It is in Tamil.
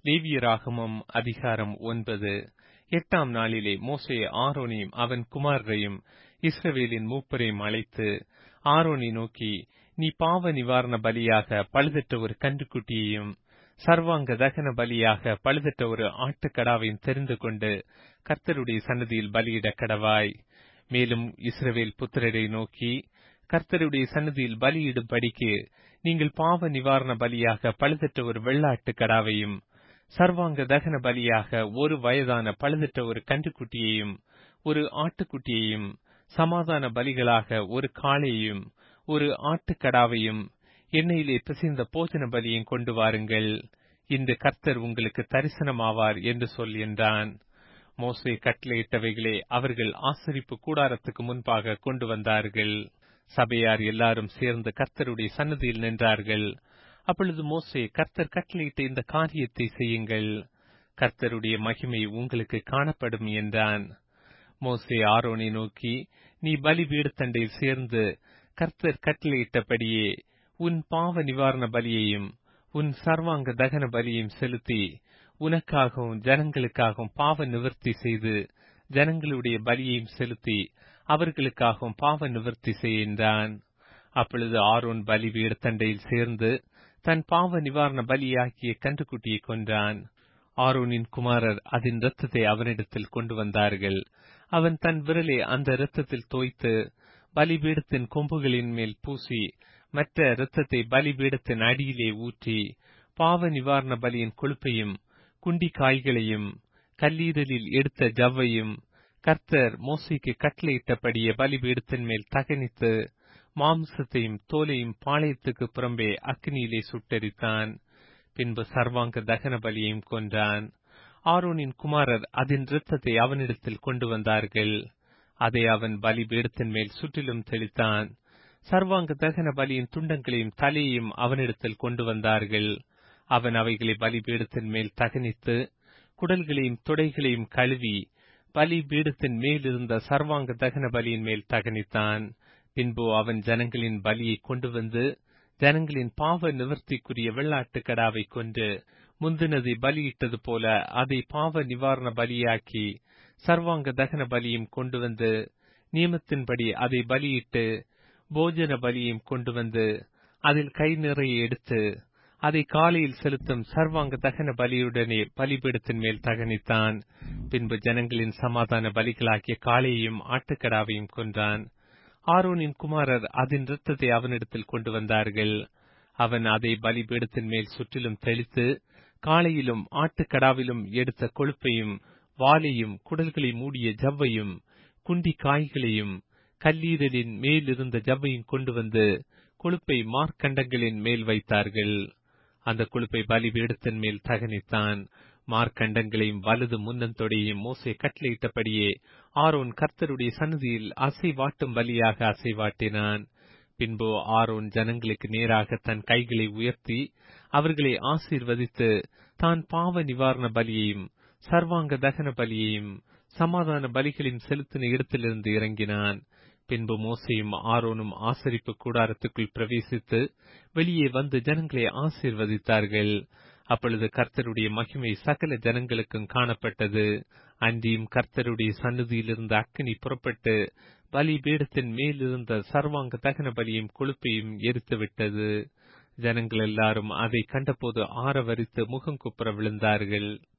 லேவியராகமம் அதிகாரம் 9. 8ஆம் நாளிலே மோசே ஆரோனையும் அவன் குமாரரையும் இஸ்ரவேலின் மூப்பரையும் அழைத்து ஆரோனை நோக்கி, நீ பாவ நிவாரண பலியாக பழுதற்ற ஒரு கன்றுக்குட்டியையும் சர்வாங்க தகன பலியாக பழுதற்ற ஒரு ஆட்டுக்கடாவையும் தெரிந்து கொண்டு கர்த்தருடைய சன்னதியில் பலியிட கடவாய். மேலும் இஸ்ரவேல் புத்திரரை நோக்கி, கர்த்தருடைய சன்னதியில் பலியிடும்படிக்கு நீங்கள் பாவ நிவாரண பலியாக பழுதற்ற ஒரு வெள்ளாட்டுக்கடாவையும் சர்வாங்க தகன பலியாக ஒரு வயதான பழுதற்ற ஒரு கன்றுக்குட்டியையும் ஒரு ஆட்டுக்குட்டியையும் சமாதான பலிகளாக ஒரு காளையையும் ஒரு ஆட்டுக்கடாவையும் எண்ணெயிலே பிசைந்த போஜன பலியையும் கொண்டு வாருங்கள். இன்று கர்த்தர் உங்களுக்கு தரிசனமாவார் என்று சொல் என்றான். மோசே கட்டளையிட்டவைகளை அவர்கள் ஆசரிப்பு கூடாரத்துக்கு முன்பாக கொண்டு வந்தார்கள். சபையார் எல்லாரும் சேர்ந்து கர்த்தருடைய சன்னதியில் நின்றார்கள். அப்பொழுது மோசே, கர்த்தர் கட்டளையிட்ட இந்த காரியத்தை செய்யுங்கள், கர்த்தருடைய மகிமை உங்களுக்கு காணப்படும் என்றான். மோசே ஆரோனை நோக்கி, நீ பலிபீடத்தண்டையில் சேர்ந்து கர்த்தர் கட்டளையிட்டபடியே உன் பாவ நிவாரண பலியையும் உன் சர்வாங்க தகன பலியையும் செலுத்தி உனக்காகவும் ஜனங்களுக்காகவும் பாவ நிவர்த்தி செய்து ஜனங்களுடைய பலியையும் செலுத்தி அவர்களுக்காகவும் பாவ நிவர்த்தி செய்கின்றான். அப்பொழுது ஆரோன் பலிபீடத்தண்டையில் சேர்ந்து தன் பாவ நிவாரண பலியாக்கிய கன்றுக்குட்டியை கொன்றான். ஆரோனின் குமாரர் அதன் இரத்தத்தை அவனிடத்தில் கொண்டு வந்தார்கள். அவன் தன் விரலை அந்த இரத்தத்தில் தோய்த்து பலிபீடத்தின் கொம்புகளின் மேல் பூசி மற்ற இரத்தத்தை பலிபீடத்தின் அடியிலே ஊற்றி பாவ நிவாரண பலியின் கொழுப்பையும் குண்டி காய்களையும் கல்லீரலில் எடுத்த ஜவ்வையும் கர்த்தர் மோசேக்கு கட்டளையிட்டபடியே பலிபீடத்தின் மேல் தகனித்து மாம்சத்தையும் தோலையும் பாளையத்துக்கு புறம்பே அக்னியிலே சுட்டெரித்தான். பின்பு சர்வாங்க தகன பலியையும் கொன்றான். ஆரோனின் குமாரர் அதன் இரத்தத்தை அவனிடத்தில் கொண்டு வந்தார்கள். அதை அவன் பலிபீடத்தின் மேல் சுற்றிலும் தெளித்தான். சர்வாங்க தகன பலியின் துண்டங்களையும் தலையையும் அவனிடத்தில் கொண்டு வந்தார்கள். அவன் அவைகளை பலிபீடத்தின் மேல் தகனித்து குடல்களையும் தொடைகளையும் கழுவி பலிபீடத்தின் மேலிருந்த சர்வாங்க தகன பலியின் மேல் தகனித்தான். பின்பு அவன் ஜனங்களின் பலியை கொண்டு வந்து ஜனங்களின் பாவ நிவர்த்திக்குரிய வெள்ளாட்டுக்கடாவை கொண்டு முந்தினதை பலியிட்டது போல அதை பாவ நிவாரண பலியாக்கி சர்வாங்க தகன பலியும் கொண்டு வந்து நியமத்தின்படி அதை பலியிட்டு போஜன பலியையும் கொண்டு வந்து அதில் கை நிறைய எடுத்து அதை காலையில் செலுத்தும் சர்வாங்க தகன பலியுடனே பலிபீடத்தின் மேல் தகனித்தான். பின்பு ஜனங்களின் சமாதான பலிகளாக்கிய காளையையும் ஆட்டுக்கடாவையும் கொன்றான். ஆரோனின் குமாரர் அதன் இரத்தத்தை அவனிடத்தில் கொண்டு வந்தார்கள். அவன் அதை பலிபீடத்தின் மேல் சுற்றிலும் தெளித்து காளையிலும் ஆட்டுக்கடாவிலும் எடுத்த கொழுப்பையும் வாலையும் குடல்களை மூடிய ஜவ்வையும் குண்டி காய்களையும் கல்லீரலின் மேலிருந்த ஜவ்வையும் கொண்டு வந்து கொழுப்பை மார்க்கண்டங்களின் மேல் வைத்தார்கள். அந்த கொழுப்பை பலிபீடத்தின் மேல் தகனித்தான். மார்க்கண்டங்களையும் வலது முன்னந்தொடையையும் மோசே கட்டளையிட்டபடியே ஆரோன் கர்த்தருடைய சன்னதியில் அசைவாட்டும் பலியாக அசைவாட்டினான். பின்பு ஆரோன் ஜனங்களுக்கு நேராக தன் கைகளை உயர்த்தி அவர்களை ஆசீர்வதித்து தான் பாவ நிவாரண பலியையும் சர்வாங்க தகன பலியையும் சமாதான பலிகளையும் செலுத்தின இடத்திலிருந்து இறங்கினான். பின்பு மோசேயும் ஆரோனும் ஆசரிப்பு கூடாரத்துக்குள் பிரவேசித்து வெளியே வந்து ஜனங்களை ஆசீர்வதித்தார்கள். அப்பொழுது கர்த்தருடைய மகிமை சகல ஜனங்களுக்கும் காணப்பட்டது. அன்றியும் கர்த்தருடைய சன்னதியிலிருந்து அக்கினி புறப்பட்டு பலிபீடத்தின் மேலிருந்த சர்வாங்க தகன பலியும் கொழுப்பையும் எரித்துவிட்டது. ஜனங்கள் எல்லாரும் அதை கண்டபோது ஆரவரித்து முகங்குப்புற விழுந்தார்கள்.